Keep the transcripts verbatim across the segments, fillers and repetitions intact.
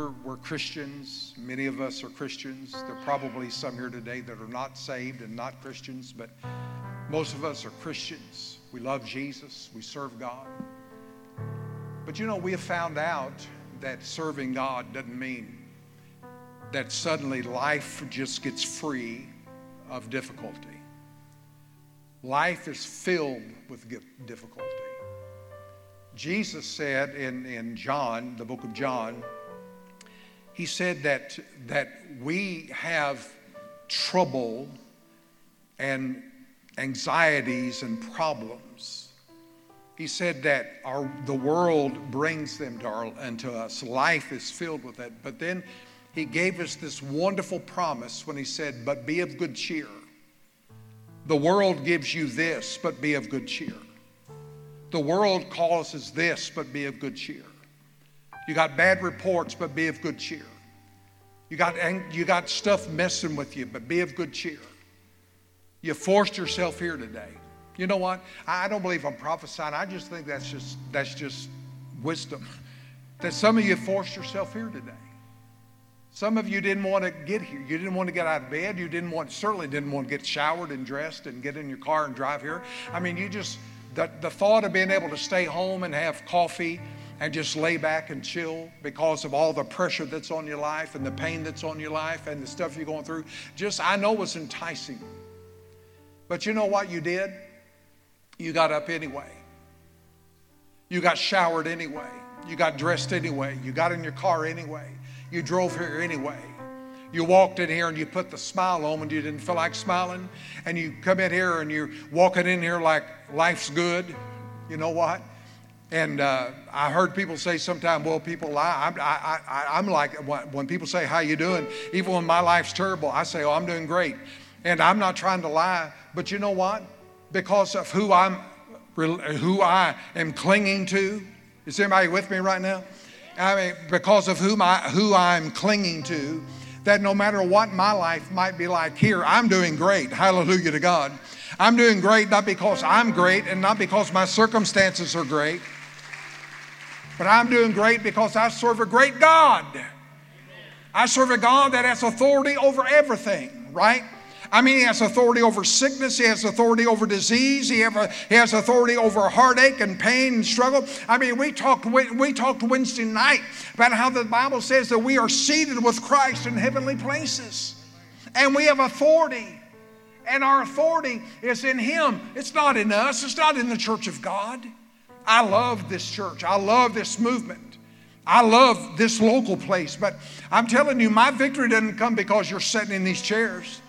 we're, we're Christians. Many of us are Christians. There are probably some here today that are not saved and not Christians, but most of us are Christians. We love Jesus. We serve God. But you know, we have found out that serving God doesn't mean that suddenly life just gets free of difficulty. Life is filled with difficulty. Jesus said in, in John, the book of John, he said that, that we have trouble and anxieties and problems. He said that our, the world brings them to, our, into us. Life is filled with that. But then he gave us this wonderful promise when he said, but be of good cheer. The world gives you this, but be of good cheer. The world causes this, but be of good cheer. You got bad reports, but be of good cheer. You got, you got stuff messing with you, but be of good cheer. You forced yourself here today. You know what? I don't believe I'm prophesying. I just think that's just, that's just wisdom. That some of you forced yourself here today. Some of you didn't want to get here. You didn't want to get out of bed. You didn't want, certainly didn't want to get showered and dressed and get in your car and drive here. I mean, you just, the, the thought of being able to stay home and have coffee and just lay back and chill because of all the pressure that's on your life and the pain that's on your life and the stuff you're going through, just, I know was enticing. But you know what you did? You got up anyway. You got showered anyway. You got dressed anyway. You got in your car anyway. You drove here anyway. You walked in here and you put the smile on when you didn't feel like smiling. And you come in here and you're walking in here like life's good. You know what? And uh, I heard people say sometimes, well, people lie. I'm, I, I, I'm like, when people say, how you doing? Even when my life's terrible, I say, oh, I'm doing great. And I'm not trying to lie. But you know what? Because of who I'm, who I am clinging to. Is anybody with me right now? I mean, because of whom I, who I'm clinging to, that no matter what my life might be like here, I'm doing great. Hallelujah to God. I'm doing great not because I'm great and not because my circumstances are great, but I'm doing great because I serve a great God. I serve a God that has authority over everything, right? I mean, he has authority over sickness. He has authority over disease. He, have, he has authority over heartache and pain and struggle. I mean, we talked, we talked Wednesday night about how the Bible says that we are seated with Christ in heavenly places. And we have authority. And our authority is in him. It's not in us. It's not in the church of God. I love this church. I love this movement. I love this local place. But I'm telling you, my victory doesn't come because you're sitting in these chairs.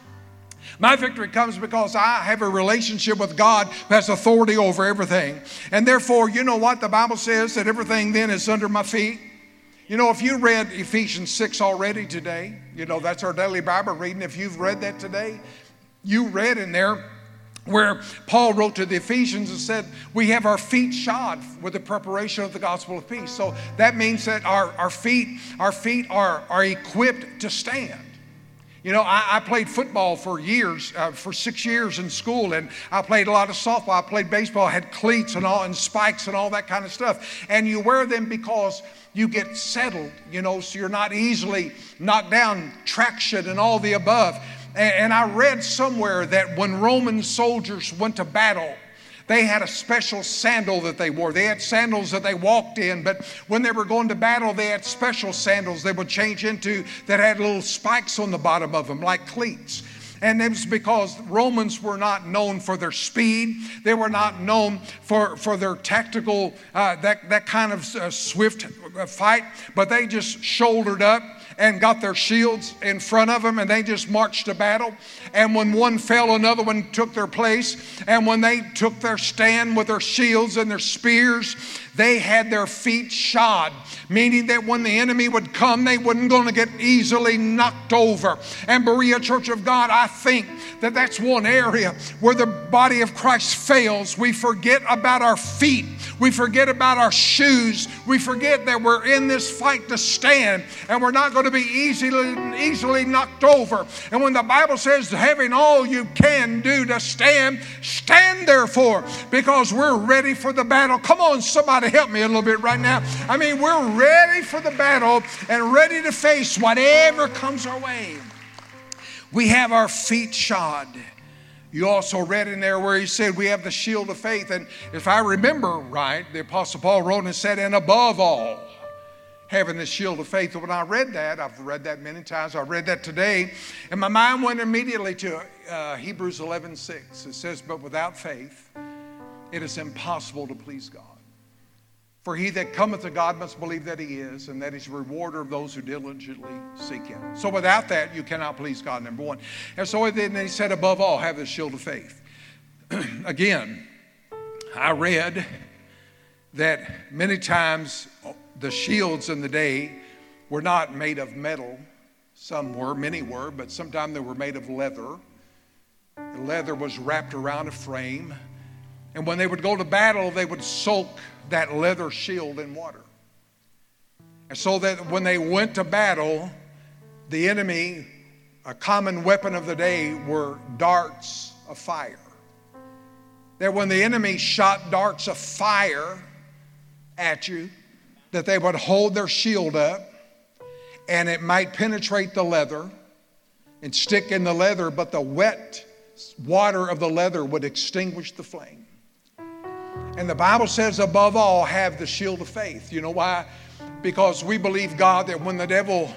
My victory comes because I have a relationship with God who has authority over everything. And therefore, you know what? The Bible says that everything then is under my feet. You know, if you read Ephesians six already today, you know, that's our daily Bible reading. If you've read that today, you read in there where Paul wrote to the Ephesians and said, we have our feet shod with the preparation of the gospel of peace. So that means that our, our feet, our feet are, are equipped to stand. You know, I, I played football for years, uh, for six years in school, and I played a lot of softball. I played baseball, I had cleats and all, and spikes and all that kind of stuff. And you wear them because you get settled, you know, so you're not easily knocked down, traction and all the above. And, and I read somewhere that when Roman soldiers went to battle, they had a special sandal that they wore. They had sandals that they walked in, but when they were going to battle, they had special sandals they would change into that had little spikes on the bottom of them, like cleats. And it was because Romans were not known for their speed. They were not known for, for their tactical, uh, that, that kind of uh, swift fight, but they just shouldered up and got their shields in front of them, and they just marched to battle. And when one fell, another one took their place. And when they took their stand with their shields and their spears, they had their feet shod, meaning that when the enemy would come, they weren't going to get easily knocked over. And Berea Church of God, I think that that's one area where the body of Christ fails. We forget about our feet. We forget about our shoes. We forget that we're in this fight to stand, and we're not going to be easily, easily knocked over. And when the Bible says, having all you can do to stand, stand therefore, because we're ready for the battle. Come on, somebody Somebody help me a little bit right now. I mean, we're ready for the battle and ready to face whatever comes our way. We have our feet shod. You also read in there where he said we have the shield of faith. And if I remember right, the Apostle Paul wrote and said, and above all, having the shield of faith. When I read that, I've read that many times. I read that today, and my mind went immediately to uh, Hebrews eleven six. It says, but without faith, it is impossible to please God. For he that cometh to God must believe that he is, and that he's a rewarder of those who diligently seek him. So without that, you cannot please God, number one. And so then he said, above all, have the shield of faith. Again, I read that many times the shields in the day were not made of metal. Some were, many were, but sometimes they were made of leather. The leather was wrapped around a frame. And when they would go to battle, they would soak that leather shield in water. And so that when they went to battle, the enemy, a common weapon of the day, were darts of fire. That when the enemy shot darts of fire at you, that they would hold their shield up and it might penetrate the leather and stick in the leather, but the wet water of the leather would extinguish the flame. And the Bible says, above all, have the shield of faith. You know why? Because we believe, God, that when the devil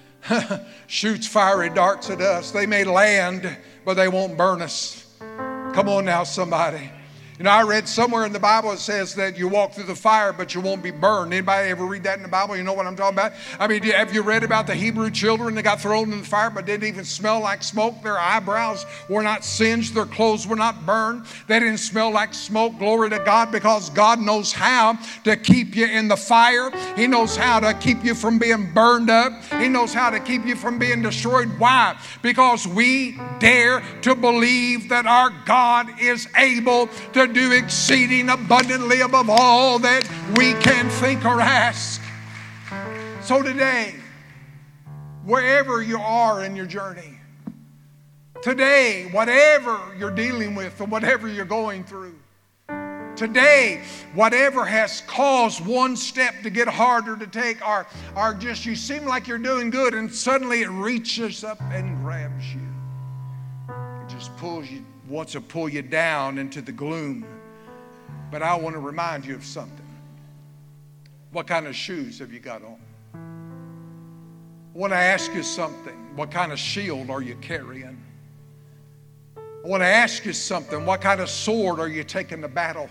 shoots fiery darts at us, they may land, but they won't burn us. Come on now, somebody. You know, I read somewhere in the Bible it says that you walk through the fire, but you won't be burned. Anybody ever read that in the Bible? You know what I'm talking about? I mean, have you read about the Hebrew children that got thrown in the fire but didn't even smell like smoke? Their eyebrows were not singed. Their clothes were not burned. They didn't smell like smoke. Glory to God, because God knows how to keep you in the fire. He knows how to keep you from being burned up. He knows how to keep you from being destroyed. Why? Because we dare to believe that our God is able to do exceeding abundantly above all that we can think or ask. So today, wherever you are in your journey, today, whatever you're dealing with or whatever you're going through, today, whatever has caused one step to get harder to take, or, or just you seem like you're doing good and suddenly it reaches up and grabs you. It just pulls you, wants to pull you down into the gloom. But I want to remind you of something. What kind of shoes have you got on? I want to ask you something. What kind of shield are you carrying? I want to ask you something. What kind of sword are you taking to battle?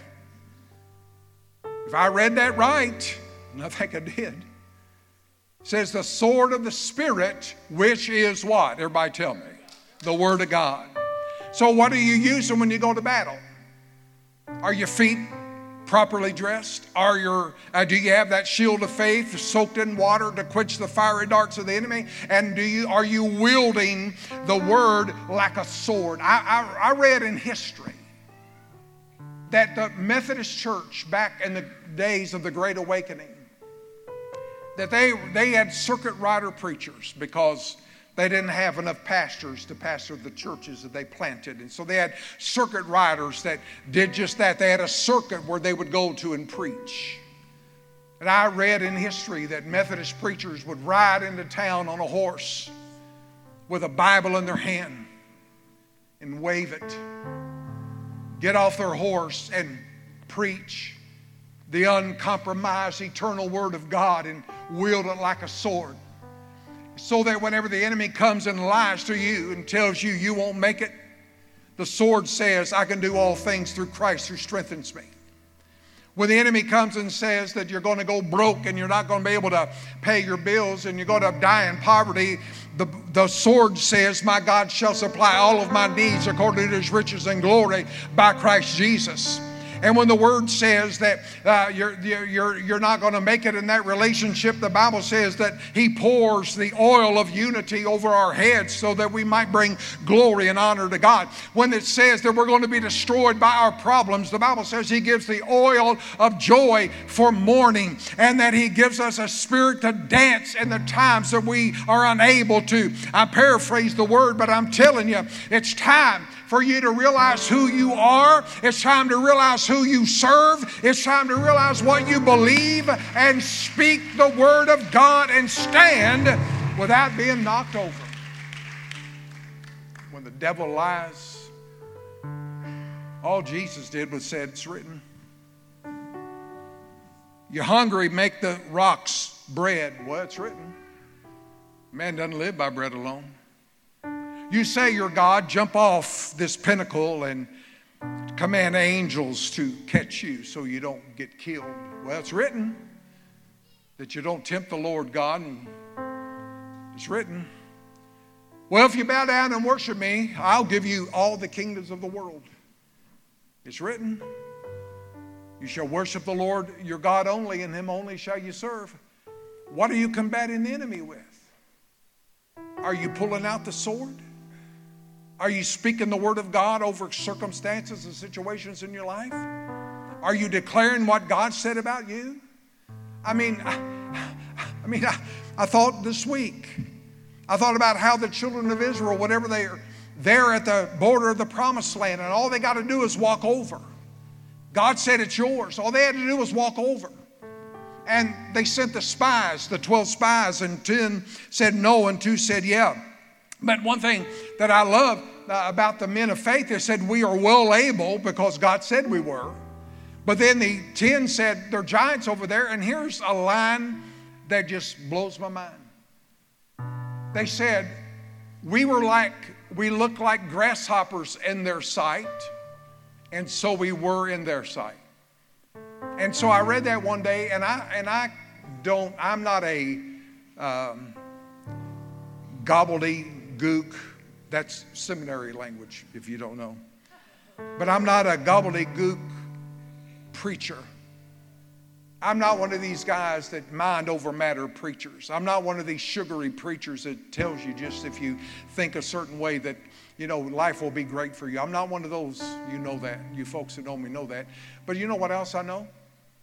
If I read that right, and I think I did, it says the sword of the Spirit, which is what? Everybody tell me. The Word of God. So what are you using when you go to battle? Are your feet properly dressed? Are your, uh, do you have that shield of faith soaked in water to quench the fiery darts of the enemy? And do you, are you wielding the Word like a sword? I, I, I read in history that the Methodist Church back in the days of the Great Awakening, that they, they had circuit rider preachers because they didn't have enough pastors to pastor the churches that they planted. And so they had circuit riders that did just that. They had a circuit where they would go to and preach. And I read in history that Methodist preachers would ride into town on a horse with a Bible in their hand and wave it. Get off their horse and preach the uncompromised eternal Word of God and wield it like a sword. So that whenever the enemy comes and lies to you and tells you you won't make it, the sword says, I can do all things through Christ who strengthens me. When the enemy comes and says that you're going to go broke and you're not going to be able to pay your bills and you're going to die in poverty, the, the sword says, my God shall supply all of my needs according to His riches and glory by Christ Jesus. And when the Word says that uh, you're, you're, you're not going to make it in that relationship, the Bible says that He pours the oil of unity over our heads so that we might bring glory and honor to God. When it says that we're going to be destroyed by our problems, the Bible says He gives the oil of joy for mourning, and that He gives us a spirit to dance in the times that we are unable to. I paraphrase the word, but I'm telling you, it's time for you to realize who you are. It's time to realize who you serve. It's time to realize what you believe and speak the word of God and stand without being knocked over. When the devil lies, all Jesus did was said, it's written. You're hungry, make the rocks bread. Well, it's written. Man doesn't live by bread alone. You say you're God, jump off this pinnacle and command angels to catch you so you don't get killed. Well, it's written that you don't tempt the Lord God. And it's written. Well, if you bow down and worship me, I'll give you all the kingdoms of the world. It's written. You shall worship the Lord your God only, and him only shall you serve. What are you combating the enemy with? Are you pulling out the sword? Are you speaking the word of God over circumstances and situations in your life? Are you declaring what God said about you? I mean, I, I mean, I, I thought this week, I thought about how the children of Israel, whenever they're there at the border of the promised land, and all they got to do is walk over. God said it's yours. All they had to do was walk over. And they sent the spies, the twelve spies, and ten said no and two said yeah. But one thing that I love uh, about the men of faith, they said we are well able because God said we were. But then the ten said they're giants over there. And here's a line that just blows my mind. They said we were like, we looked like grasshoppers in their sight. And so we were in their sight. And so I read that one day, and I and I don't, I'm not a um, gobbledygook. That's seminary language, if you don't know. But I'm not a gobbledygook preacher. I'm not one of these guys that mind over matter preachers. I'm not one of these sugary preachers that tells you just if you think a certain way that, you know, life will be great for you. I'm not one of those, you know that. You folks that know me know that. But you know what else I know?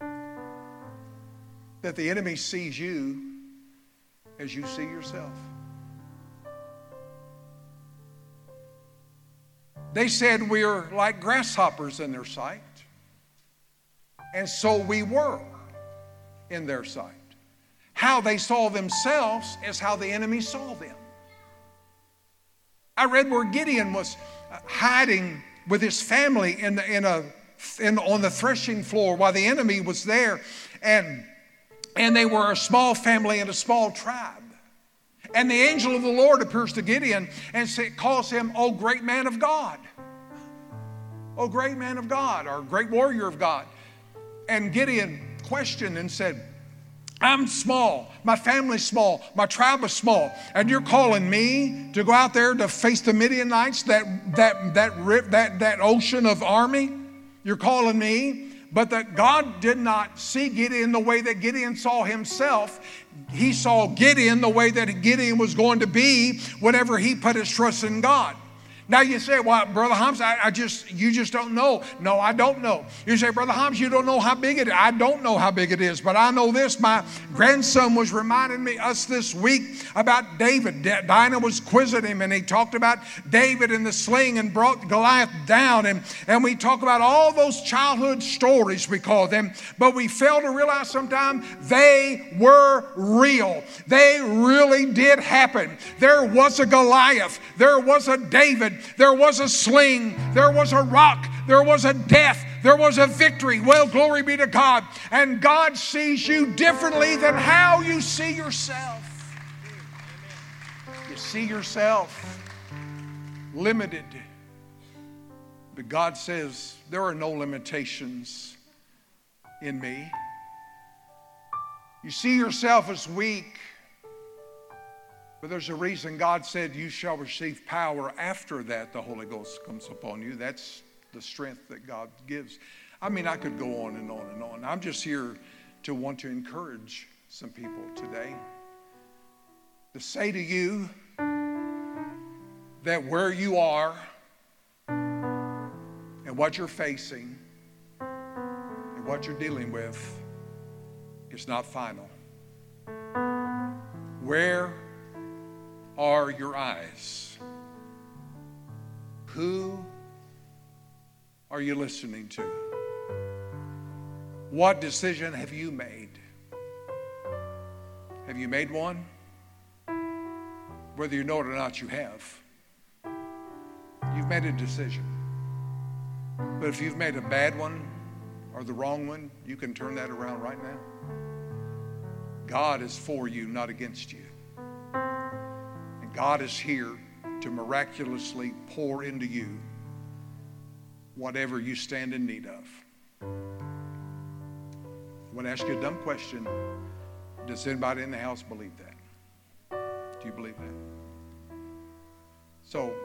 That the enemy sees you as you see yourself. They said we are like grasshoppers in their sight. And so we were in their sight. How they saw themselves is how the enemy saw them. I read where Gideon was hiding with his family in, the, in a, in, on the threshing floor while the enemy was there. And, and they were a small family and a small tribe. And the angel of the Lord appears to Gideon and say, calls him, "O great man of God." "O great man of God," or great warrior of God. And Gideon questioned and said, "I'm small, my family's small, my tribe is small, and you're calling me to go out there to face the Midianites, that that that rip, that that ocean of army? You're calling me?" But that God did not see Gideon the way that Gideon saw himself. He saw Gideon the way that Gideon was going to be whenever he put his trust in God. Now you say, "Well, Brother Holmes, I, I just, you just don't know." No, I don't know. You say, "Brother Holmes, you don't know how big it is." I don't know how big it is, but I know this. My grandson was reminding me us this week about David. Dinah was quizzing him, and he talked about David and the sling and brought Goliath down. And, and we talk about all those childhood stories, we call them, but we fail to realize sometimes they were real. They really did happen. There was a Goliath. There was a David. There was a sling, there was a rock, there was a death, there was a victory. Well, glory be to God. And God sees you differently than how you see yourself. You see yourself limited. But God says, there are no limitations in me. You see yourself as weak. But there's a reason God said you shall receive power after that the Holy Ghost comes upon you. That's the strength that God gives. I mean, I could go on and on and on. I'm just here to want to encourage some people today. To say to you that where you are and what you're facing and what you're dealing with is not final. Where are your eyes? Who are you listening to? What decision have you made? Have you made one? Whether you know it or not, you have. You've made a decision. But if you've made a bad one or the wrong one, you can turn that around right now. God is for you, not against you. And God is here to miraculously pour into you whatever you stand in need of. I want to ask you a dumb question. Does anybody in the house believe that? Do you believe that? So,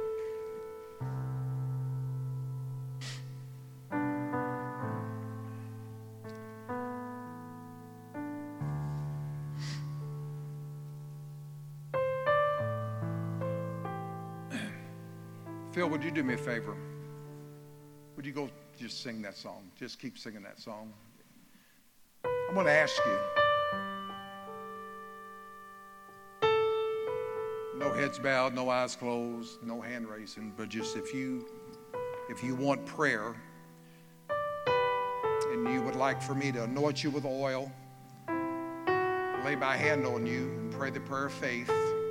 Phil, would you do me a favor? Would you go just sing that song? Just keep singing that song. I'm going to ask you. No heads bowed, no eyes closed, no hand raising, but just if you if you want prayer and you would like for me to anoint you with oil, lay my hand on you and pray the prayer of faith,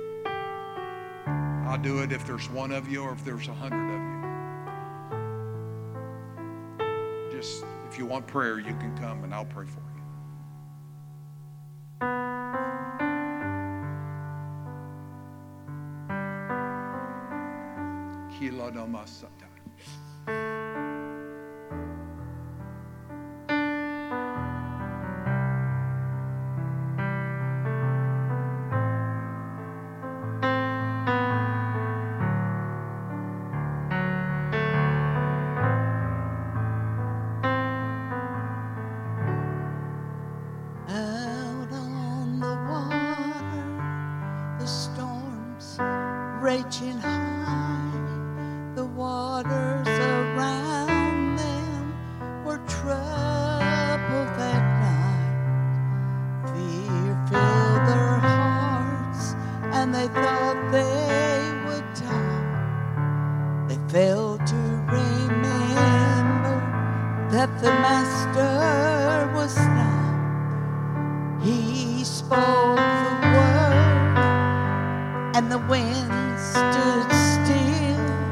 I'll do it if there's one of you or if there's a hundred of you. Just if you want prayer, you can come and I'll pray for you. Out on the water, the storms raging high.